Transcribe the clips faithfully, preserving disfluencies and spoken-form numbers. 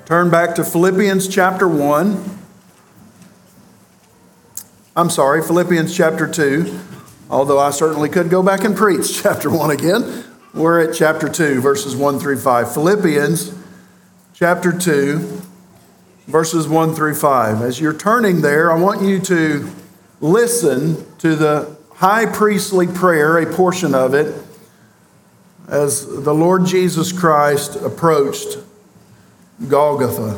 Turn back to Philippians chapter one. I'm sorry, Philippians chapter two. Although I certainly could go back and preach chapter one again. We're at chapter two, verses one through five. Philippians chapter two, verses one through five. As you're turning there, I want you to listen to the high priestly prayer, a portion of it, as the Lord Jesus Christ approached Golgotha.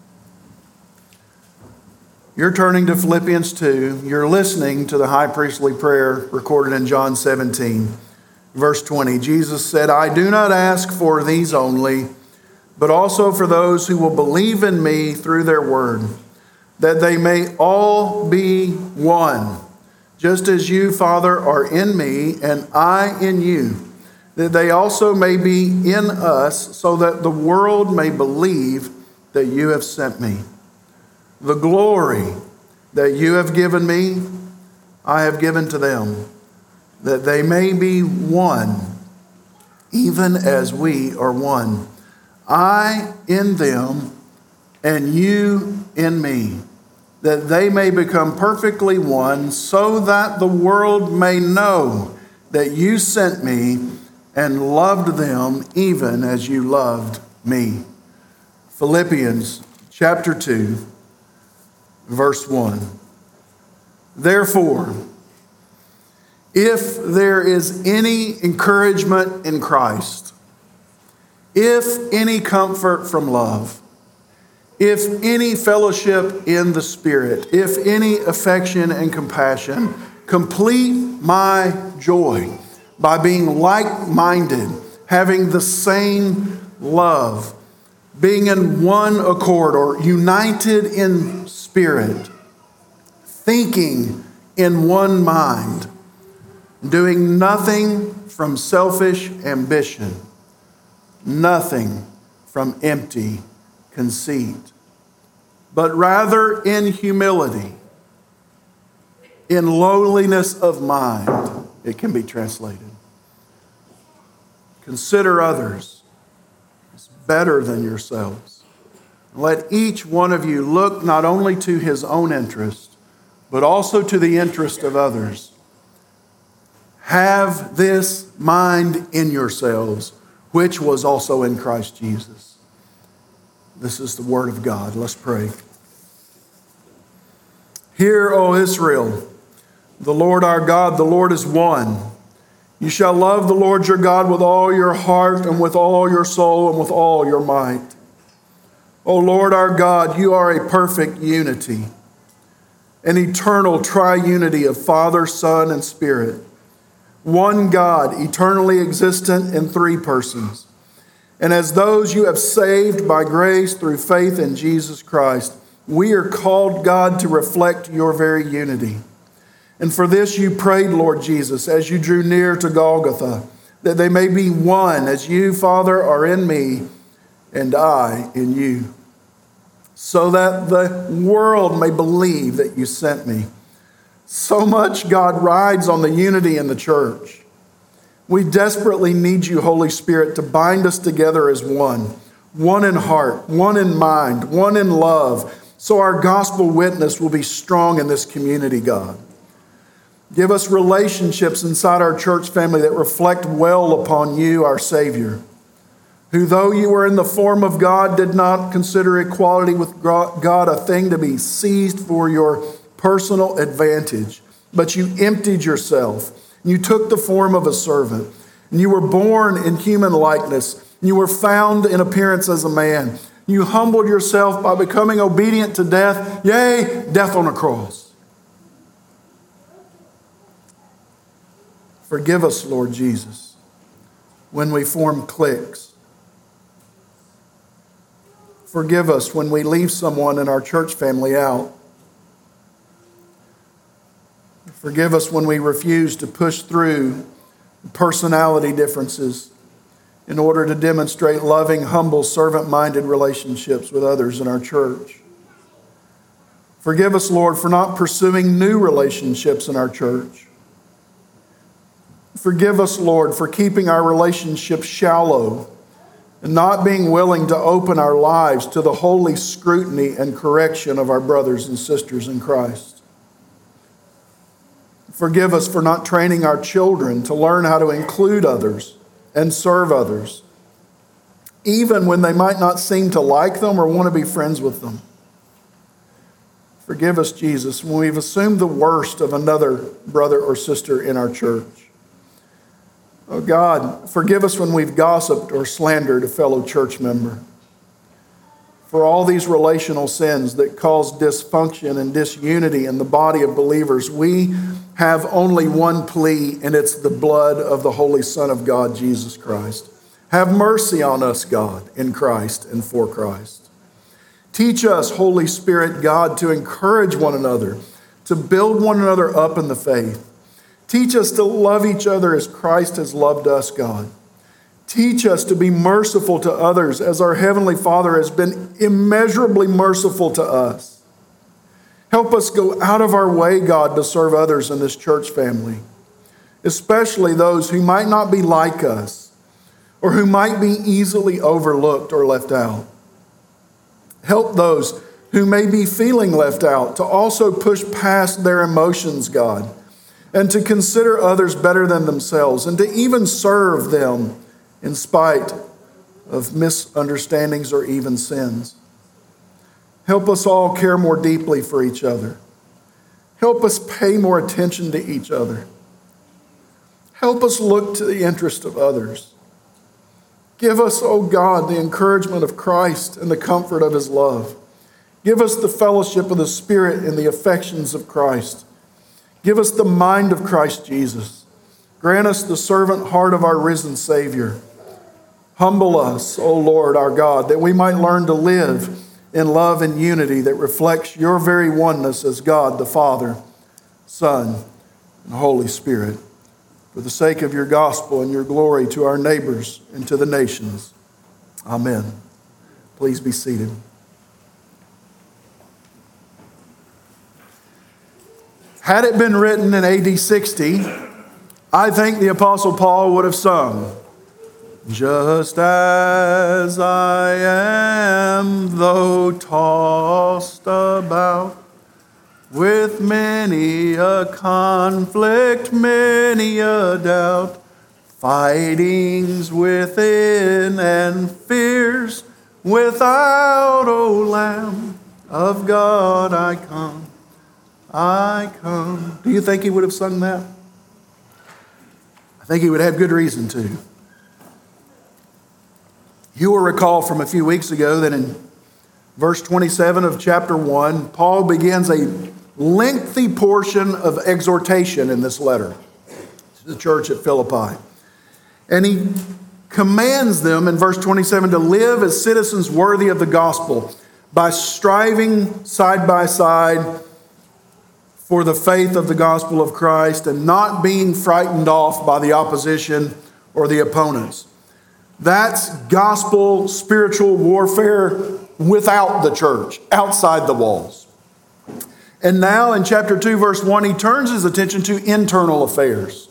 You're turning to Philippians two. You're listening to the high priestly prayer recorded in John seventeen, verse twenty. Jesus said, "I do not ask for these only, but also for those who will believe in me through their word, that they may all be one, just as you, Father, are in me and I in you, that they also may be in us, so that the world may believe that you have sent me. The glory that you have given me, I have given to them, that they may be one, even as we are one. I in them, and you in me, that they may become perfectly one, so that the world may know that you sent me and loved them even as you loved me." Philippians chapter two, verse one. "Therefore, if there is any encouragement in Christ, if any comfort from love, if any fellowship in the Spirit, if any affection and compassion, complete my joy by being like-minded, having the same love, being in one accord or united in spirit, thinking in one mind, doing nothing from selfish ambition, nothing from empty conceit, but rather in humility, in lowliness of mind," it can be translated. "Consider others as better than yourselves. Let each one of you look not only to his own interest, but also to the interest of others. Have this mind in yourselves, which was also in Christ Jesus." This is the word of God. Let's pray. "Hear, O Israel, the Lord our God, the Lord is one. You shall love the Lord your God with all your heart and with all your soul and with all your might. O Lord our God, you are a perfect unity, an eternal triunity of Father, Son, and Spirit. One God, eternally existent in three persons. And as those you have saved by grace through faith in Jesus Christ, we are called, God, to reflect your very unity. And for this you prayed, Lord Jesus, as you drew near to Golgotha, that they may be one, as you, Father, are in me and I in you, so that the world may believe that you sent me. So much God rides on the unity in the church. We desperately need you, Holy Spirit, to bind us together as one, one in heart, one in mind, one in love, so our gospel witness will be strong in this community, God. Give us relationships inside our church family that reflect well upon you, our Savior, who, though you were in the form of God, did not consider equality with God a thing to be seized for your personal advantage, but you emptied yourself. You took the form of a servant, and you were born in human likeness. You were found in appearance as a man. You humbled yourself by becoming obedient to death, yea, death on a cross. Forgive us, Lord Jesus, when we form cliques. Forgive us when we leave someone in our church family out. Forgive us when we refuse to push through personality differences in order to demonstrate loving, humble, servant-minded relationships with others in our church. Forgive us, Lord, for not pursuing new relationships in our church. Forgive us, Lord, for keeping our relationships shallow and not being willing to open our lives to the holy scrutiny and correction of our brothers and sisters in Christ. Forgive us for not training our children to learn how to include others and serve others, even when they might not seem to like them or want to be friends with them. Forgive us, Jesus, when we've assumed the worst of another brother or sister in our church. Oh God, forgive us when we've gossiped or slandered a fellow church member. For all these relational sins that cause dysfunction and disunity in the body of believers, we have only one plea, and it's the blood of the Holy Son of God, Jesus Christ. Have mercy on us, God, in Christ and for Christ. Teach us, Holy Spirit, God, to encourage one another, to build one another up in the faith. Teach us to love each other as Christ has loved us, God. Teach us to be merciful to others as our Heavenly Father has been immeasurably merciful to us. Help us go out of our way, God, to serve others in this church family, especially those who might not be like us or who might be easily overlooked or left out. Help those who may be feeling left out to also push past their emotions, God, and to consider others better than themselves, and to even serve them in spite of misunderstandings or even sins. Help us all care more deeply for each other. Help us pay more attention to each other. Help us look to the interest of others. Give us, O God, the encouragement of Christ and the comfort of his love. Give us the fellowship of the Spirit and the affections of Christ. Give us the mind of Christ Jesus. Grant us the servant heart of our risen Savior. Humble us, O Lord our God, that we might learn to live in love and unity that reflects your very oneness as God the Father, Son, and Holy Spirit. For the sake of your gospel and your glory to our neighbors and to the nations. Amen. Please be seated. Had it been written in A D sixty, I think the Apostle Paul would have sung, "Just as I am, though tossed about with many a conflict, many a doubt, fightings within and fears without, O Lamb of God, I come, I come." Do you think he would have sung that? I think he would have good reason to. You will recall from a few weeks ago that in verse twenty-seven of chapter one, Paul begins a lengthy portion of exhortation in this letter to the church at Philippi. And he commands them in verse twenty-seven to live as citizens worthy of the gospel by striving side by side for the faith of the gospel of Christ and not being frightened off by the opposition or the opponents. That's gospel spiritual warfare without the church, outside the walls. And now in chapter two, verse one, he turns his attention to internal affairs,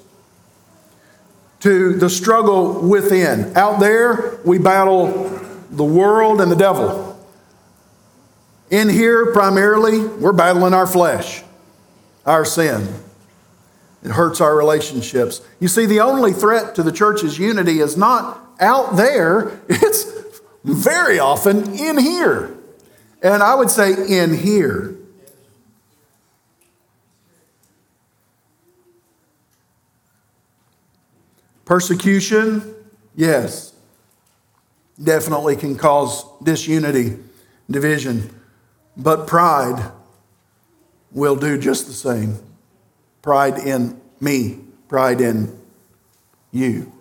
to the struggle within. Out there, we battle the world and the devil. In here, primarily, we're battling our flesh, our sin. It hurts our relationships. You see, the only threat to the church's unity is not out there, it's very often in here. And I would say in here. Persecution, yes, definitely can cause disunity, division. But pride will do just the same. Pride in me, pride in you.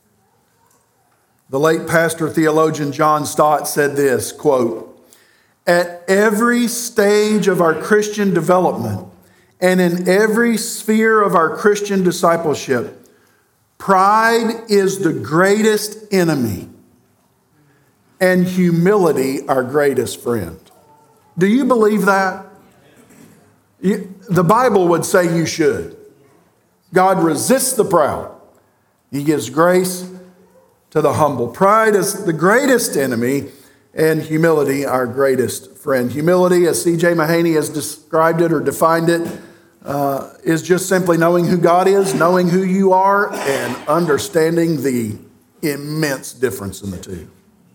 The late pastor theologian John Stott said this, quote, "At every stage of our Christian development and in every sphere of our Christian discipleship, pride is the greatest enemy and humility our greatest friend." Do you believe that? The Bible would say you should. God resists the proud. He gives grace to the humble. Pride is the greatest enemy, and humility our greatest friend. Humility, as C J Mahaney has described it or defined it, uh, is just simply knowing who God is, knowing who you are, and understanding the immense difference in the two.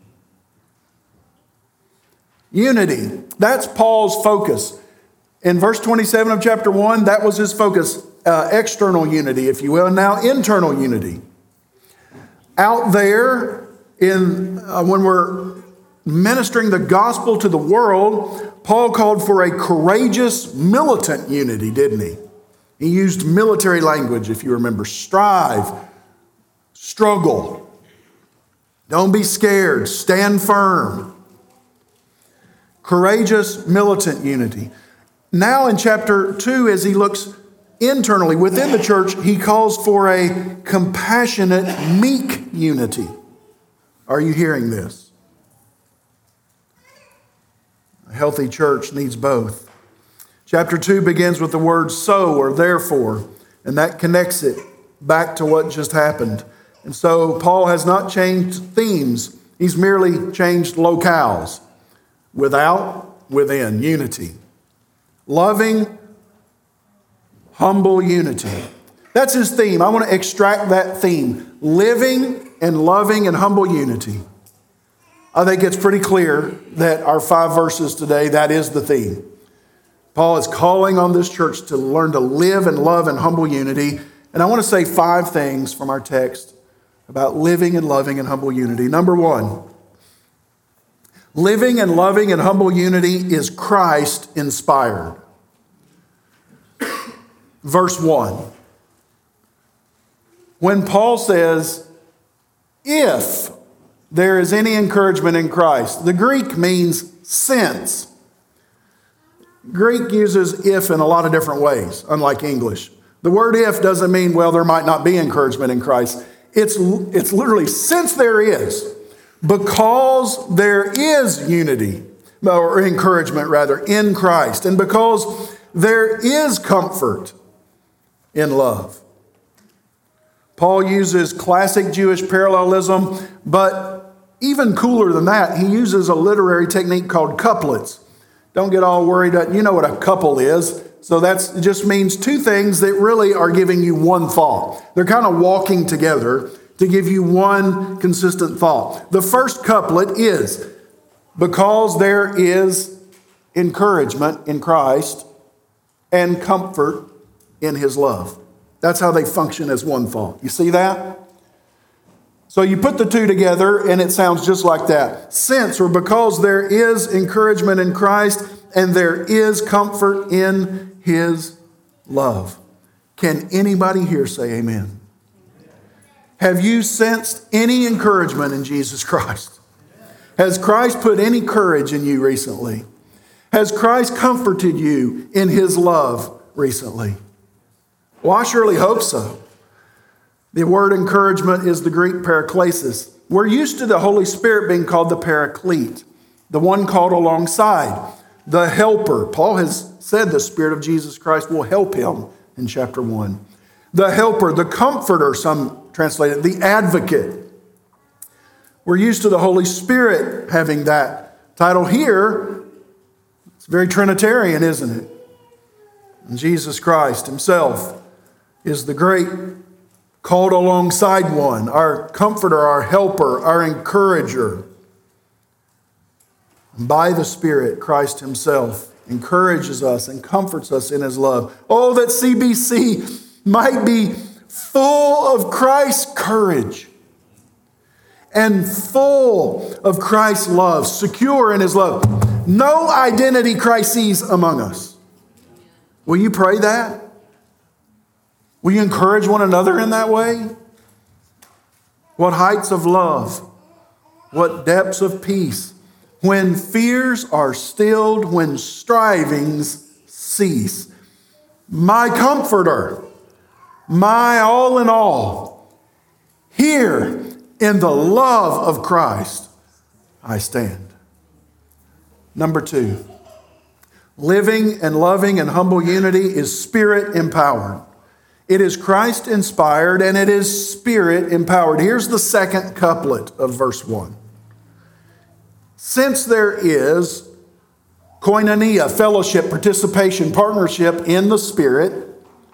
Unity, that's Paul's focus. In verse twenty-seven of chapter one, that was his focus. Uh, external unity, if you will, and now internal unity. Out there, in uh, when we're ministering the gospel to the world, Paul called for a courageous, militant unity, didn't he? He used military language, if you remember. Strive, struggle. Don't be scared. Stand firm. Courageous, militant unity. Now in chapter two, as he looks internally within the church, he calls for a compassionate, meek unity. Are you hearing this? A healthy church needs both. Chapter two begins with the word so or therefore, and that connects it back to what just happened. And so Paul has not changed themes. He's merely changed locales. Without, within, unity. Loving, humble unity. That's his theme. I want to extract that theme. Living and loving and humble unity. I think it's pretty clear that our five verses today, that is the theme. Paul is calling on this church to learn to live and love in humble unity. And I want to say five things from our text about living and loving in humble unity. Number one, living and loving in humble unity is Christ inspired. Verse one. When Paul says, if there is any encouragement in Christ, the Greek means since. Greek uses if in a lot of different ways, unlike English. The word if doesn't mean, well, there might not be encouragement in Christ. It's, it's literally since there is, because there is unity, or encouragement rather, in Christ, and because there is comfort in love. Paul uses classic Jewish parallelism, but even cooler than that, he uses a literary technique called couplets. Don't get all worried. You know what a couple is. So that just means two things that really are giving you one thought. They're kind of walking together to give you one consistent thought. The first couplet is, because there is encouragement in Christ and comfort in his love. That's how they function as one thought. You see that? So you put the two together and it sounds just like that. Since or because there is encouragement in Christ and there is comfort in his love. Can anybody here say amen? Have you sensed any encouragement in Jesus Christ? Has Christ put any courage in you recently? Has Christ comforted you in his love recently? Well, I surely hope so. The word encouragement is the Greek paraklesis. We're used to the Holy Spirit being called the paraclete, the one called alongside, the helper. Paul has said the Spirit of Jesus Christ will help him in chapter one. The helper, the comforter, some translate it, the advocate. We're used to the Holy Spirit having that title here. It's very Trinitarian, isn't it? And Jesus Christ himself is the great called alongside one, our comforter, our helper, our encourager. And by the Spirit, Christ himself encourages us and comforts us in his love. Oh, that C B C might be full of Christ's courage and full of Christ's love, secure in his love. No identity crises among us. Will you pray that? Will you encourage one another in that way? What heights of love, what depths of peace, when fears are stilled, when strivings cease. My comforter, my all in all, here in the love of Christ I stand. Number two, living and loving in humble unity is spirit empowered. It is Christ inspired and it is Spirit empowered. Here's the second couplet of verse one. Since there is koinonia, fellowship, participation, partnership in the Spirit,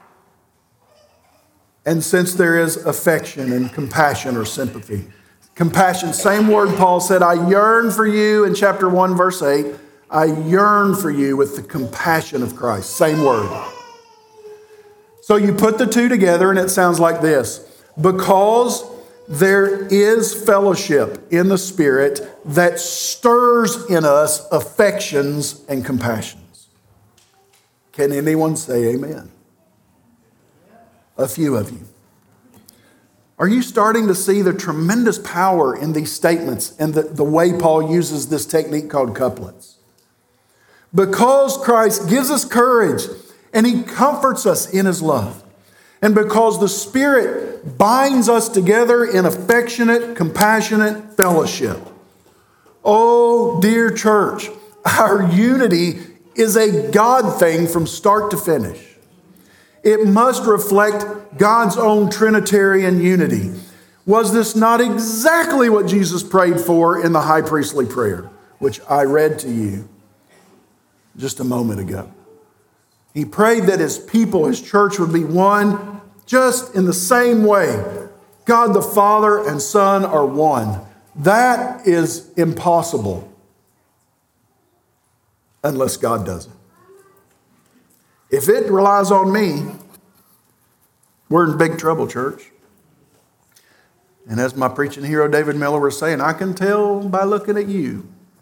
and since there is affection and compassion or sympathy. Compassion, same word Paul said, I yearn for you in chapter one, verse eight. I yearn for you with the compassion of Christ. Same word. So you put the two together and it sounds like this. Because there is fellowship in the Spirit that stirs in us affections and compassions. Can anyone say amen? A few of you. Are you starting to see the tremendous power in these statements and the, the way Paul uses this technique called couplets? Because Christ gives us courage and he comforts us in his love. And because the Spirit binds us together in affectionate, compassionate fellowship. Oh, dear church, our unity is a God thing from start to finish. It must reflect God's own Trinitarian unity. Was this not exactly what Jesus prayed for in the high priestly prayer, which I read to you just a moment ago? He prayed that his people, his church, would be one just in the same way. God the Father and Son are one. That is impossible unless God does it. If it relies on me, we're in big trouble, church. And as my preaching hero David Miller was saying, I can tell by looking at you.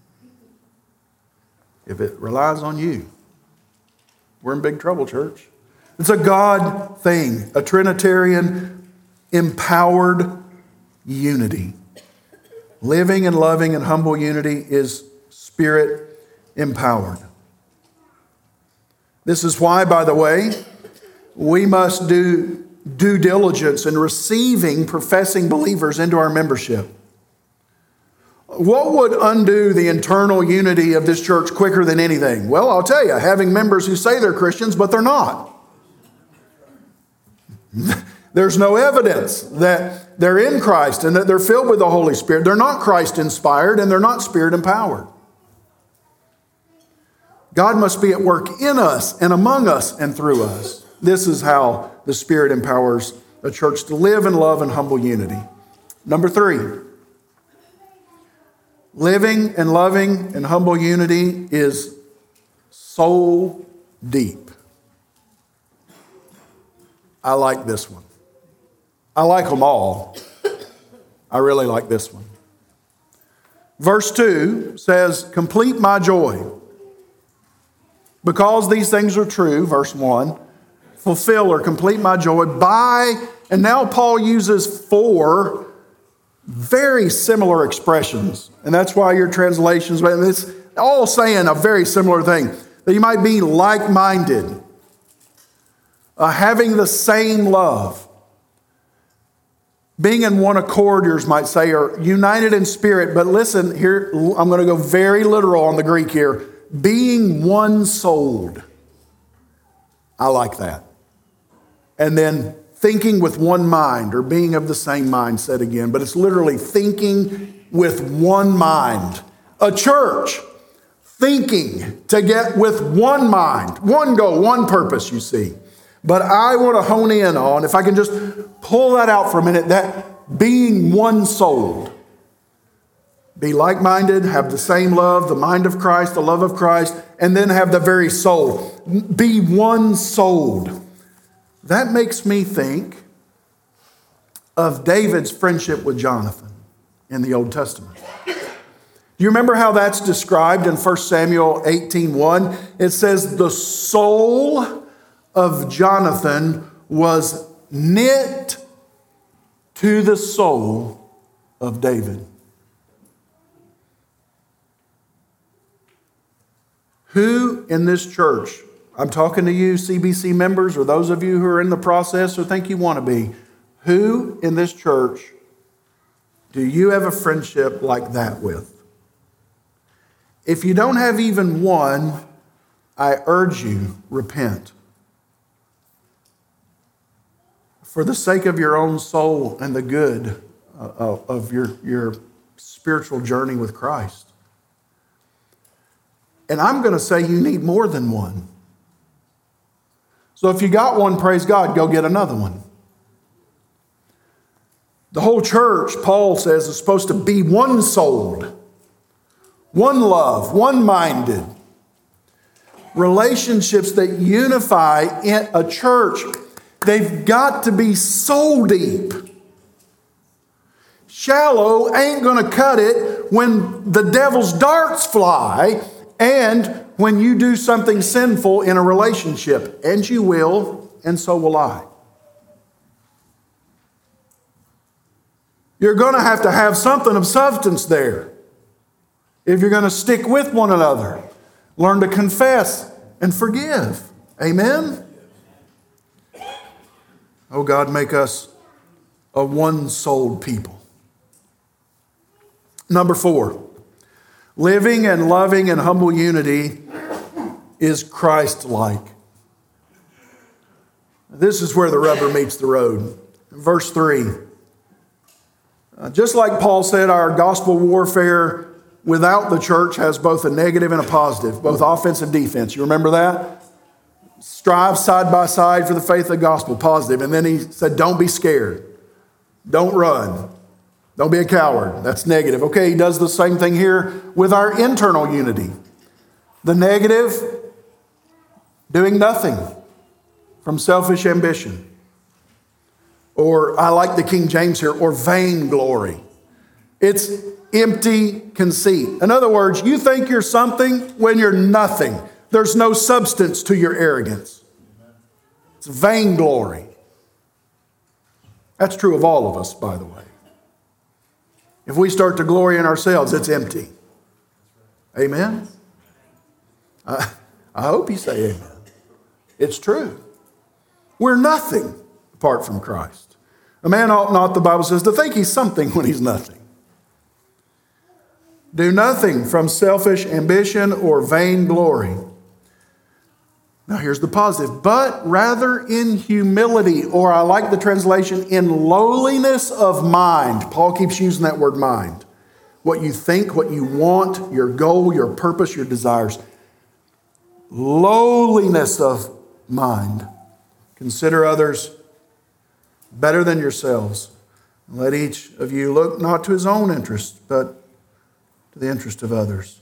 If it relies on you, we're in big trouble, church. It's a God thing, a Trinitarian empowered unity. Living and loving and humble unity is Spirit empowered. This is why, by the way, we must do due diligence in receiving professing believers into our membership. What would undo the internal unity of this church quicker than anything? Well, I'll tell you, having members who say they're Christians, but they're not. There's no evidence that they're in Christ and that they're filled with the Holy Spirit. They're not Christ-inspired and they're not Spirit-empowered. God must be at work in us and among us and through us. This is how the Spirit empowers a church to live in love and humble unity. Number three, living and loving and humble unity is soul deep. I like this one. I like them all. I really like this one. Verse two says, complete my joy. Because these things are true, verse one, fulfill or complete my joy by, and now Paul uses four very similar expressions. And that's why your translations, it's all saying a very similar thing. That you might be like-minded, uh, having the same love, being in one accord, yours might say, or united in spirit. But listen, here, I'm going to go very literal on the Greek here. Being one-souled. I like that. And then thinking with one mind, or being of the same mind, said again. But it's literally thinking with one mind. A church thinking to get with one mind, one goal, one purpose, you see. But I want to hone in on, if I can just pull that out for a minute, that being one-souled. Be like-minded, have the same love, the mind of Christ, the love of Christ, and then have the very soul. Be one-souled. That makes me think of David's friendship with Jonathan in the Old Testament. Do you remember how that's described in First Samuel eighteen one? It says, the soul of Jonathan was knit to the soul of David. Who in this church, I'm talking to you C B C members or those of you who are in the process or think you want to be, who in this church do you have a friendship like that with? If you don't have even one, I urge you, repent. for the sake of your own soul and the good uh, of your, your spiritual journey with Christ. And I'm going to say you need more than one. So if you got one, praise God, go get another one. The whole church, Paul says, is supposed to be one-souled, one love, one-minded. Relationships that unify in a church, they've got to be soul deep. Shallow ain't going to cut it when the devil's darts fly and when you do something sinful in a relationship. And you will, and so will I. You're going to have to have something of substance there if you're going to stick with one another. Learn to confess and forgive. Amen? Oh God, make us a one-souled people. Number four, living and loving in humble unity is Christ-like. This is where the rubber meets the road. Verse three. Uh, just like Paul said, our gospel warfare without the church has both a negative and a positive, both offense and defense. You remember that? Strive side by side for the faith of the gospel, positive. And then he said, don't be scared. Don't run. Don't be a coward. That's negative. Okay, he does the same thing here with our internal unity. The negative, doing nothing from selfish ambition. Or I like the King James here, or vainglory. It's empty conceit. In other words, you think you're something when you're nothing. There's no substance to your arrogance. It's vainglory. That's true of all of us, by the way. If we start to glory in ourselves, it's empty. Amen? I, I hope you say amen. It's true. We're nothing apart from Christ. A man ought not, the Bible says, to think he's something when he's nothing. Do nothing from selfish ambition or vain glory. Now here's the positive. But rather in humility, or I like the translation, in lowliness of mind. Paul keeps using that word mind. What you think, what you want, your goal, your purpose, your desires. Lowliness of mind. Consider others better than yourselves. Let each of you look not to his own interest, but to the interest of others.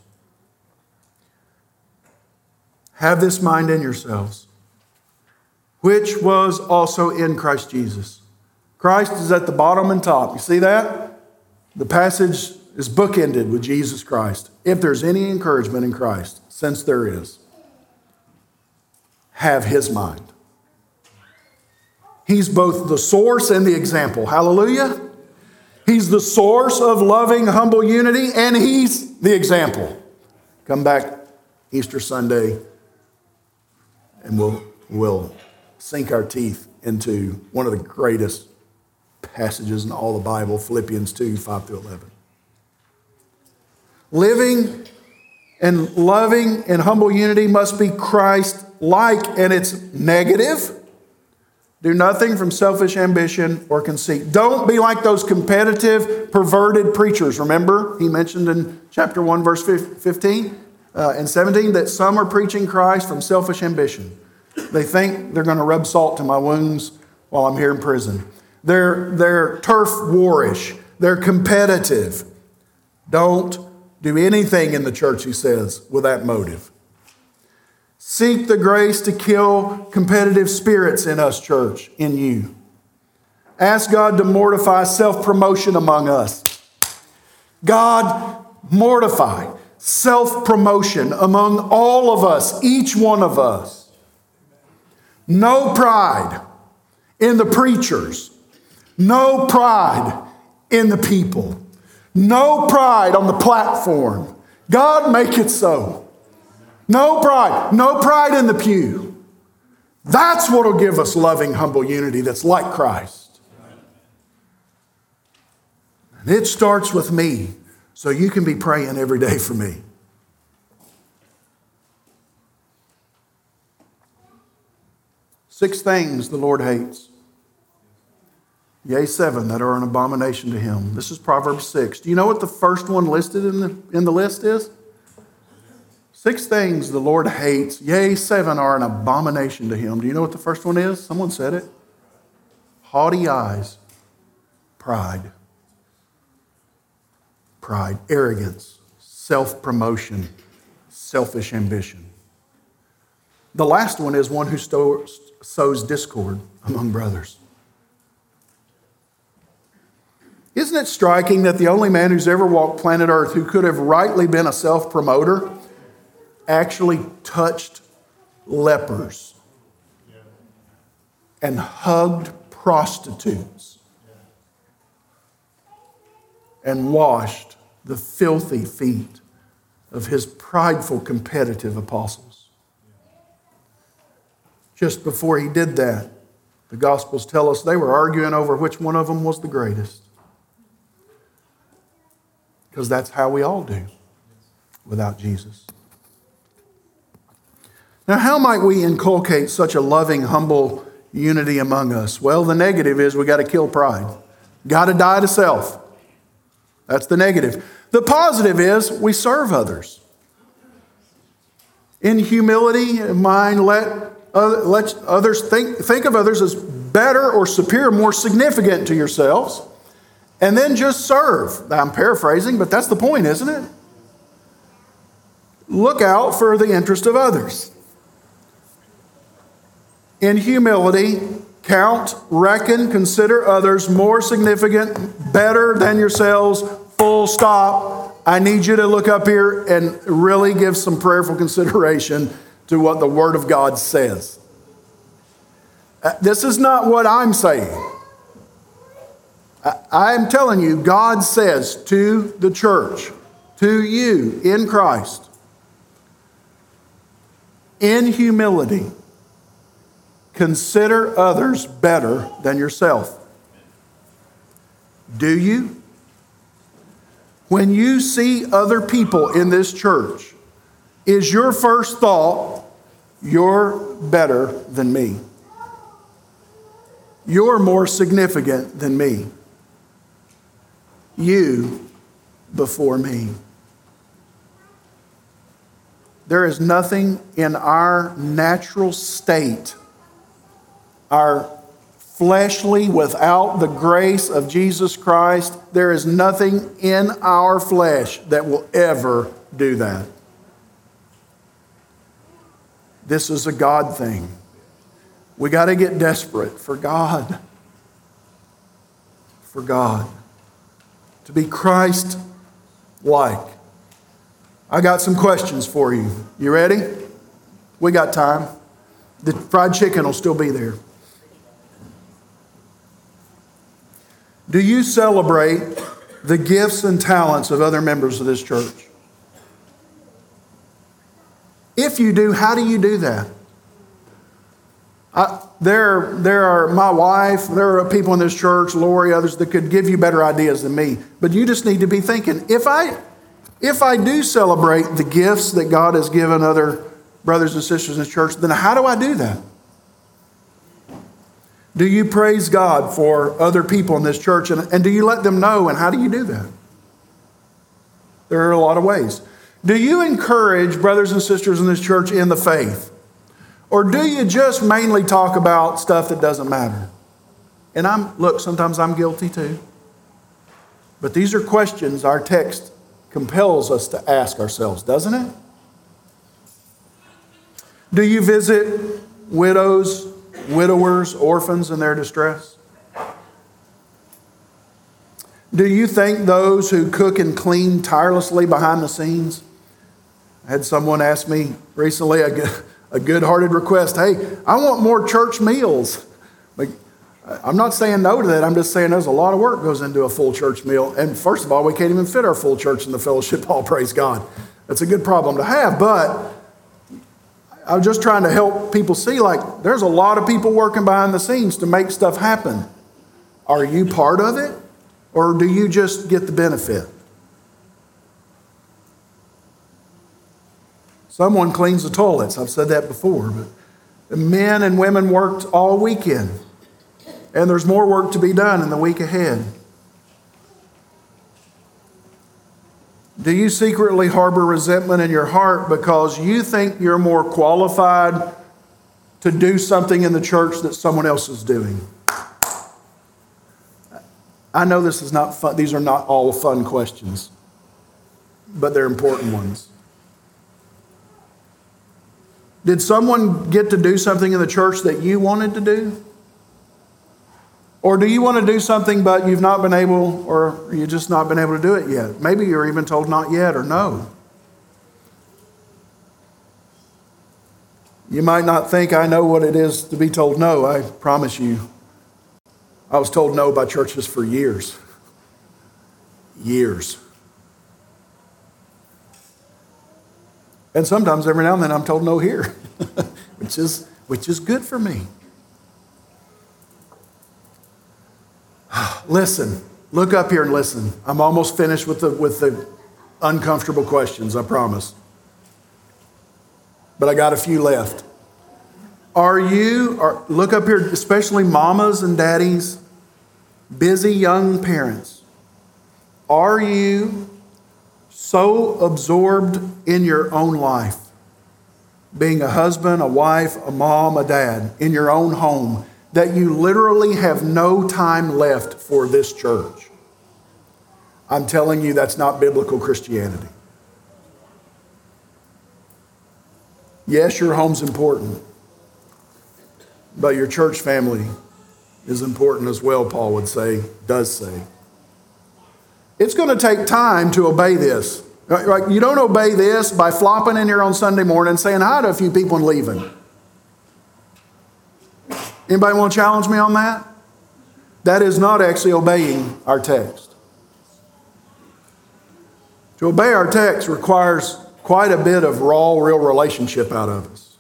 Have this mind in yourselves, which was also in Christ Jesus. Christ is at the bottom and top. You see that? The passage is bookended with Jesus Christ. If there's any encouragement in Christ, since there is, have his mind. He's both the source and the example. Hallelujah. He's the source of loving, humble unity, and he's the example. Come back Easter Sunday, and we'll, we'll sink our teeth into one of the greatest passages in all the Bible, Philippians two, five through eleven. Living and loving in humble unity must be Christ-like, and it's negative. Do nothing from selfish ambition or conceit. Don't be like those competitive, perverted preachers. Remember, he mentioned in chapter one, verse fifteen uh, and seventeen, that some are preaching Christ from selfish ambition. They think they're going to rub salt to my wounds while I'm here in prison. They're, they're turf warish. They're competitive. Don't do anything in the church, he says, with that motive. Seek the grace to kill competitive spirits in us, church, in you. Ask God to mortify self-promotion among us. God, mortify self-promotion among all of us, each one of us. No pride in the preachers. No pride in the people. No pride on the platform. God, make it so. No pride. No pride in the pew. That's what will give us loving, humble unity that's like Christ. And it starts with me, so you can be praying every day for me. Six things the Lord hates. Yea, seven that are an abomination to him. This is Proverbs six. Do you know what the first one listed in the, in the list is? Six things the Lord hates. Yea, seven are an abomination to him. Do you know what the first one is? Someone said it. Haughty eyes. Pride. Pride. Arrogance. Self-promotion. Selfish ambition. The last one is one who sows discord among brothers. Isn't it striking that the only man who's ever walked planet Earth who could have rightly been a self-promoter actually touched lepers and hugged prostitutes and washed the filthy feet of his prideful, competitive apostles? Just before he did that, the Gospels tell us they were arguing over which one of them was the greatest. Because that's how we all do without Jesus. Now, how might we inculcate such a loving, humble unity among us? Well, the negative is we got to kill pride. Got to die to self. That's the negative. The positive is we serve others. In humility of mind, let, uh, let others think, think of others as better or superior, more significant to yourselves. And then just serve. I'm paraphrasing, but that's the point, isn't it? Look out for the interest of others. In humility, count, reckon, consider others more significant, better than yourselves, full stop. I need you to look up here and really give some prayerful consideration to what the Word of God says. This is not what I'm saying. I'm telling you, God says to the church, to you in Christ, in humility, consider others better than yourself. Do you? When you see other people in this church, is your first thought, you're better than me? You're more significant than me. You before me. There is nothing in our natural state, our fleshly, without the grace of Jesus Christ, there is nothing in our flesh that will ever do that. This is a God thing. We got to get desperate for God. For God. To be Christ-like. I got some questions for you. You ready? We got time. The fried chicken will still be there. Do you celebrate the gifts and talents of other members of this church? If you do, how do you do that? I, there, there are my wife, there are people in this church, Lori, others that could give you better ideas than me. But you just need to be thinking, if I, if I do celebrate the gifts that God has given other brothers and sisters in the church, then how do I do that? Do you praise God for other people in this church? And, and do you let them know? And how do you do that? There are a lot of ways. Do you encourage brothers and sisters in this church in the faith? Or do you just mainly talk about stuff that doesn't matter? And I'm, look, sometimes I'm guilty too. But these are questions our text compels us to ask ourselves, doesn't it? Do you visit widows, widowers, orphans in their distress? Do you thank those who cook and clean tirelessly behind the scenes? I had someone ask me recently a good, a good-hearted request. Hey, I want more church meals. Like, I'm not saying no to that. I'm just saying there's a lot of work goes into a full church meal. And first of all, we can't even fit our full church in the fellowship hall, praise God. That's a good problem to have. But I'm just trying to help people see, like, there's a lot of people working behind the scenes to make stuff happen. Are you part of it? Or do you just get the benefit? Someone cleans the toilets. I've said that before. But the men and women worked all weekend. And there's more work to be done in the week ahead. Do you secretly harbor resentment in your heart because you think you're more qualified to do something in the church that someone else is doing? I know this is not fun. These are not all fun questions, but they're important ones. Did someone get to do something in the church that you wanted to do? Or do you want to do something but you've not been able, or you've just not been able to do it yet? Maybe you're even told not yet or no. You might not think I know what it is to be told no. I promise you, I was told no by churches for years. Years. And sometimes every now and then I'm told no here, which is, which is good for me. Listen, look up here and listen. I'm almost finished with the, with the uncomfortable questions, I promise. But I got a few left. Are you, are, look up here, especially mamas and daddies, busy young parents. Are you so absorbed in your own life, being a husband, a wife, a mom, a dad, in your own home, that you literally have no time left for this church? I'm telling you, that's not biblical Christianity. Yes, your home's important, but your church family is important as well, Paul would say, does say. It's going to take time to obey this. Right? You don't obey this by flopping in here on Sunday morning, saying hi to a few people and leaving. Anybody want to challenge me on that? That is not actually obeying our text. To obey our text requires quite a bit of raw, real relationship out of us.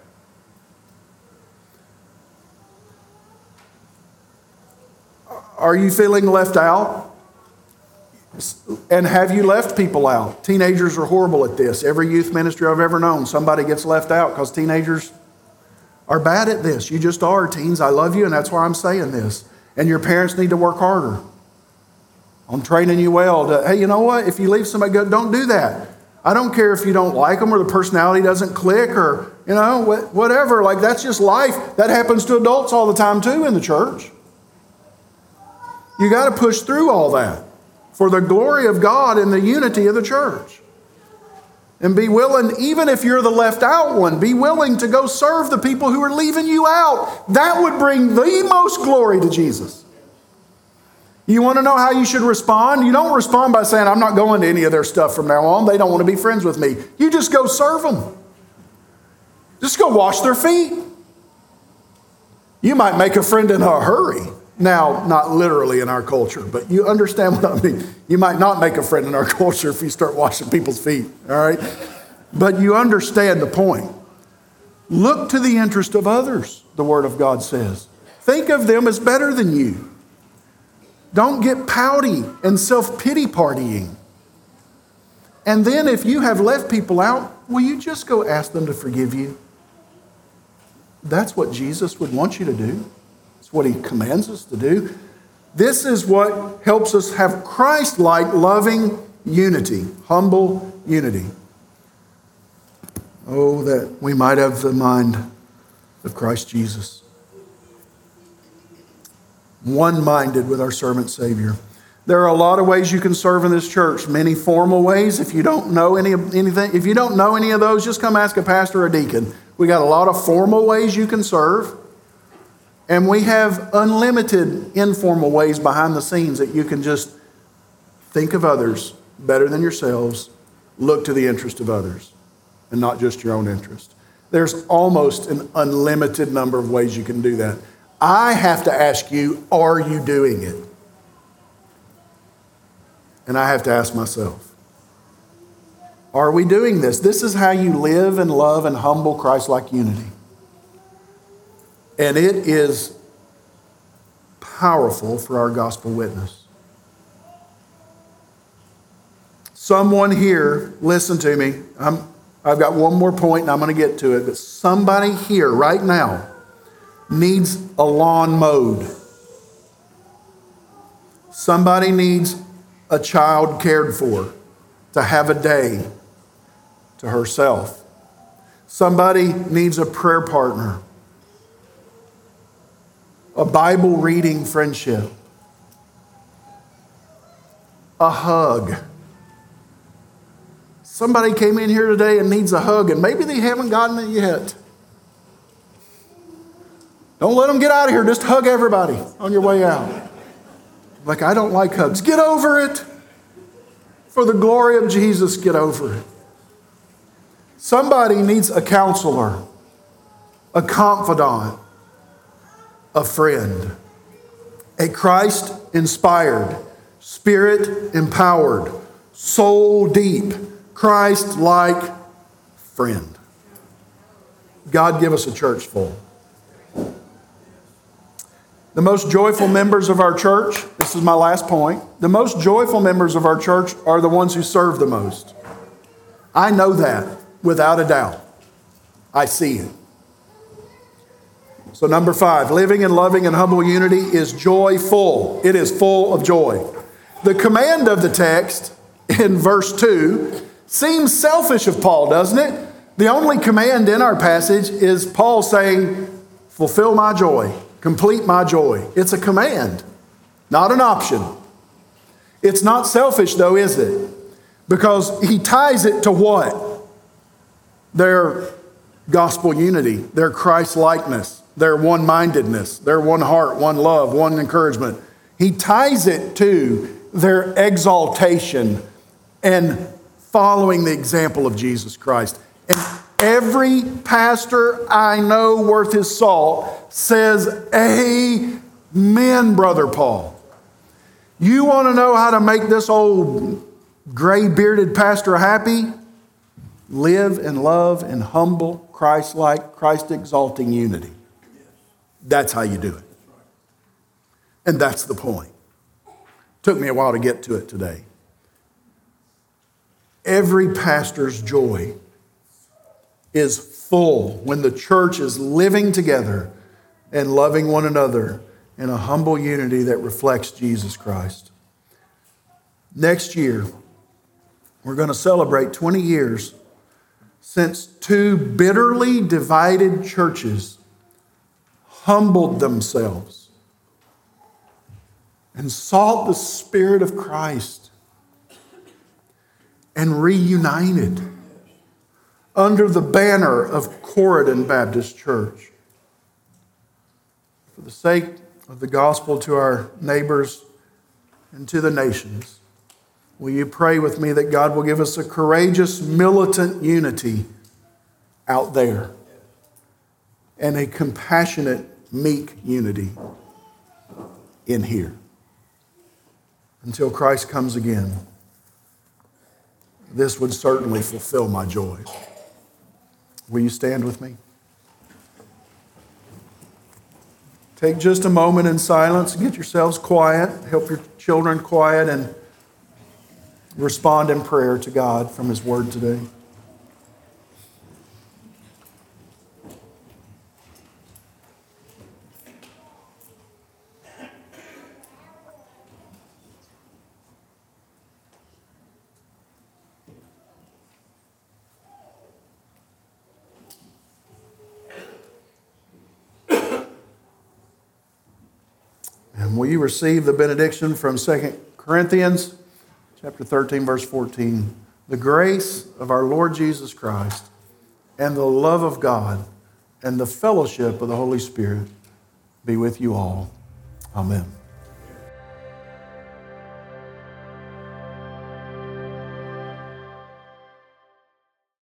Are you feeling left out? And have you left people out? Teenagers are horrible at this. Every youth ministry I've ever known, somebody gets left out because teenagers are bad at this. You just are, teens. I love you, and that's why I'm saying this. And your parents need to work harder on training you well. To, hey, you know what? If you leave somebody good, don't do that. I don't care if you don't like them or the personality doesn't click or, you know, whatever. Like, that's just life. That happens to adults all the time, too, in the church. You got to push through all that for the glory of God and the unity of the church. And be willing, even if you're the left out one, be willing to go serve the people who are leaving you out. That would bring the most glory to Jesus. You want to know how you should respond? You don't respond by saying, I'm not going to any of their stuff from now on. They don't want to be friends with me. You just go serve them. Just go wash their feet. You might make a friend in a hurry. Now, not literally in our culture, but you understand what I mean. You might not make a friend in our culture if you start washing people's feet, all right? But you understand the point. Look to the interest of others, the Word of God says. Think of them as better than you. Don't get pouty and self-pity partying. And then if you have left people out, will you just go ask them to forgive you? That's what Jesus would want you to do. It's what he commands us to do. This is what helps us have Christ-like, loving unity, humble unity. Oh, that we might have the mind of Christ Jesus. One-minded with our servant Savior. There are a lot of ways you can serve in this church. Many formal ways. If you don't know any anything, if you don't know any of those, just come ask a pastor or a deacon. We got a lot of formal ways you can serve. And we have unlimited informal ways behind the scenes that you can just think of others better than yourselves, look to the interest of others, and not just your own interest. There's almost an unlimited number of ways you can do that. I have to ask you, are you doing it? And I have to ask myself, are we doing this? This is how you live and love and humble Christ-like unity. And it is powerful for our gospel witness. Someone here, listen to me. I'm, I've got one more point and I'm going to get to it. But somebody here right now needs a lawn mowed. Somebody needs a child cared for, to have a day to herself. Somebody needs a prayer partner, a Bible reading friendship, a hug. Somebody came in here today and needs a hug, and maybe they haven't gotten it yet. Don't let them get out of here. Just hug everybody on your way out. Like, I don't like hugs. Get over it. For the glory of Jesus, get over it. Somebody needs a counselor, a confidant, a friend, a Christ-inspired, Spirit-empowered, soul-deep, Christ-like friend. God give us a church full. The most joyful members of our church, this is my last point, the most joyful members of our church are the ones who serve the most. I know that without a doubt. I see it. So number five, living in loving and humble unity is joyful. It is full of joy. The command of the text in verse two seems selfish of Paul, doesn't it? The only command in our passage is Paul saying, fulfill my joy. Complete my joy. It's a command, not an option. It's not selfish though, is it? Because he ties it to what? Their gospel unity, their Christ-likeness, their one-mindedness, their one heart, one love, one encouragement. He ties it to their exaltation and following the example of Jesus Christ. And every pastor I know worth his salt says, amen, Brother Paul. You want to know how to make this old gray-bearded pastor happy? Live and love in humble, Christ-like, Christ-exalting unity. That's how you do it. And that's the point. Took me a while to get to it today. Every pastor's joy is full when the church is living together and loving one another in a humble unity that reflects Jesus Christ. Next year, we're going to celebrate twenty years since two bitterly divided churches humbled themselves and sought the Spirit of Christ and reunited under the banner of Corydon Baptist Church. For the sake of the gospel to our neighbors and to the nations, will you pray with me that God will give us a courageous, militant unity out there and a compassionate, meek unity in here until Christ comes again? This would certainly fulfill my joy. Will you stand with me? Take just a moment in silence. Get yourselves quiet. Help your children quiet and respond in prayer to God from His Word today. And will you receive the benediction from Second Corinthians chapter thirteen, verse fourteen? The grace of our Lord Jesus Christ and the love of God and the fellowship of the Holy Spirit be with you all. Amen.